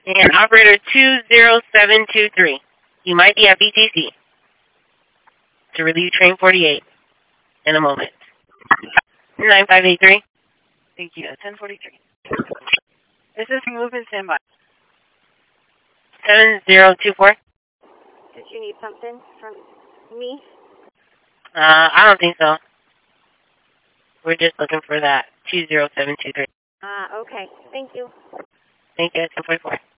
And operator 20723. You might be at BTC to relieve train 48 in a moment. 9583. Thank you. 1043. This is movement standby. 7024. Did you need something from me? I don't think so. We're just looking for that 20723. Okay. Thank you. Thank you. 1044.